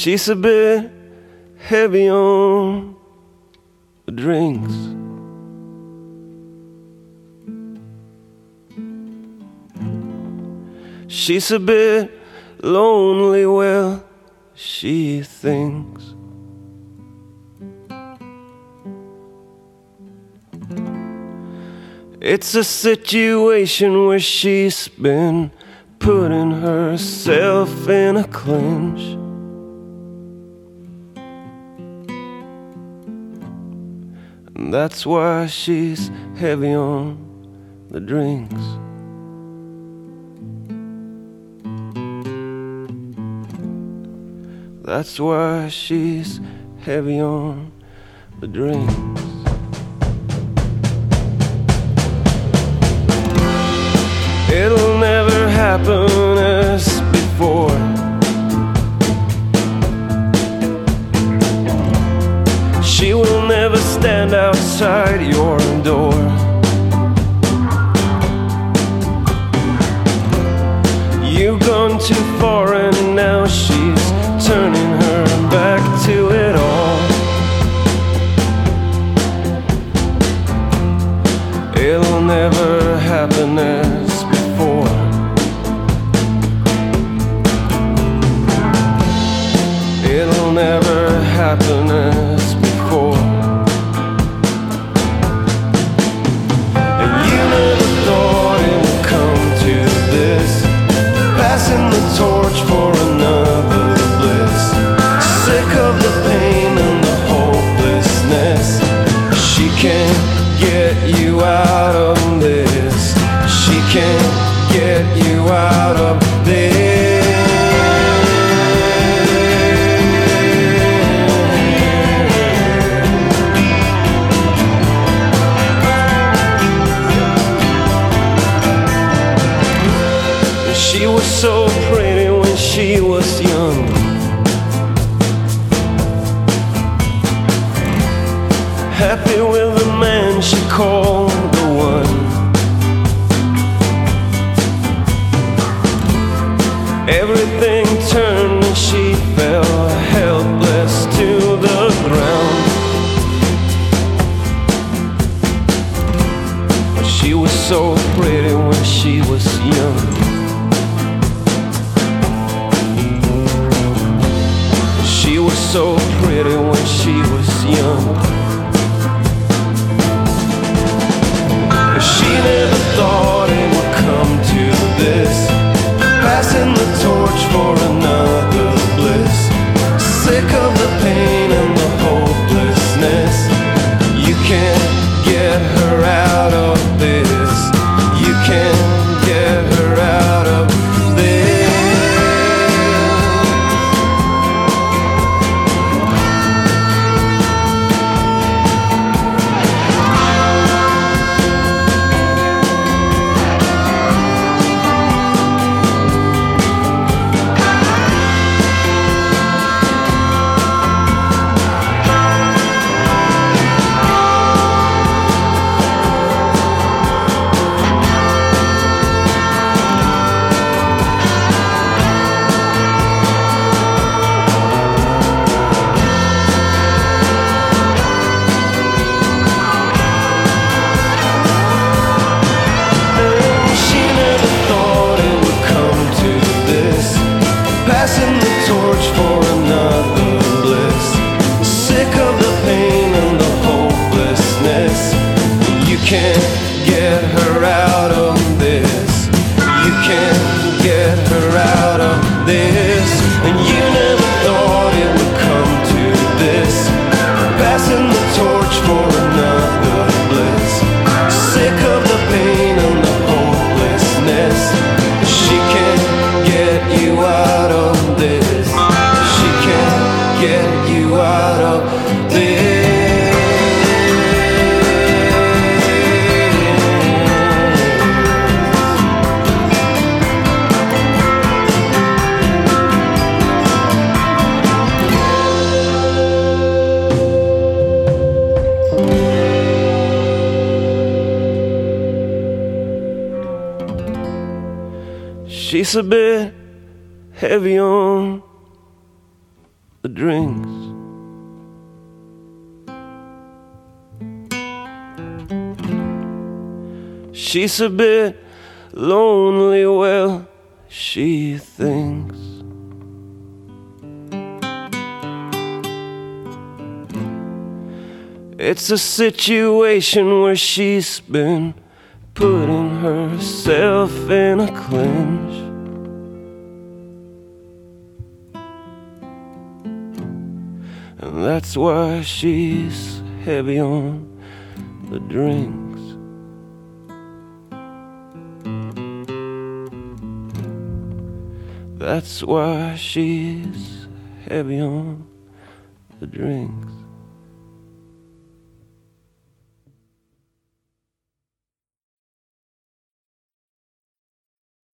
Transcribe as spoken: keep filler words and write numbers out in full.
She's a bit heavy on the drinks. She's a bit lonely, well, she thinks. It's a situation where she's been putting herself in a clinch. And that's why she's heavy on the drinks. That's why she's heavy on the drinks. It'll never happen as before. She will never stand outside your door. You've gone too far and now she's turning her back to it all. It'll never happen as before. It'll never happen as before. And you never thought it would come to this, passing the torch for another bliss. Sick of the pain and the hopelessness. She can't get you out of this. She can't get you out of this. She was so pretty when she was young. Happy with the man she called the one. Everything turned and she fell helpless to the ground. She was so pretty when she was young. She was so pretty when she was young. She never thought it would come to this, passing the torch for another bliss. Sick of the pain and the hopelessness. You can't get her out of this. You can't get her out of this. Passing the torch for another bliss. Sick of the pain and the hopelessness. You can't get her out of this. You can't get her out of this. And you never thought it would come to this, passing the torch for another bliss. Sick of the pain and the hopelessness. She can't get you out of this. She can't get you out of this. She's a bit heavy on the drinks. She's a bit lonely, well, she thinks. It's a situation where she's been putting herself in a clinch. And that's why she's heavy on the drinks. That's why she's heavy on the drinks.